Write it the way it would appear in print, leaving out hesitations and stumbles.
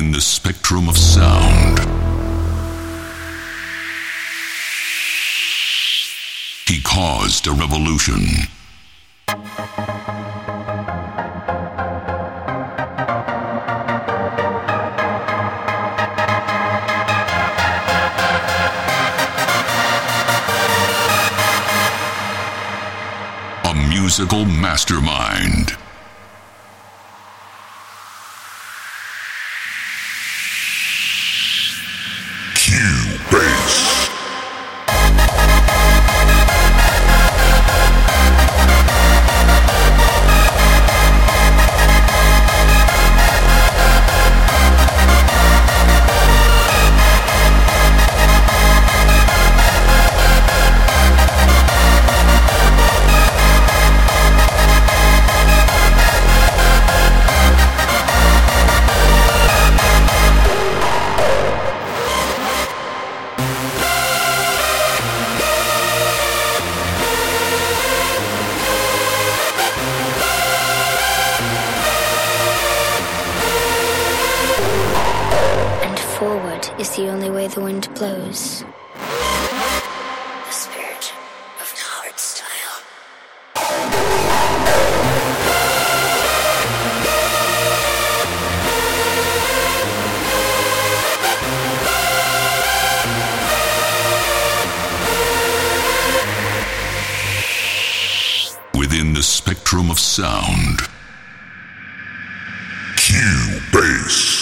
Within the spectrum of sound, he caused a revolution. A musical mastermind. Cubase. Forward is the only way the wind blows. The spirit of hard style. Within the spectrum of sound, Cubase.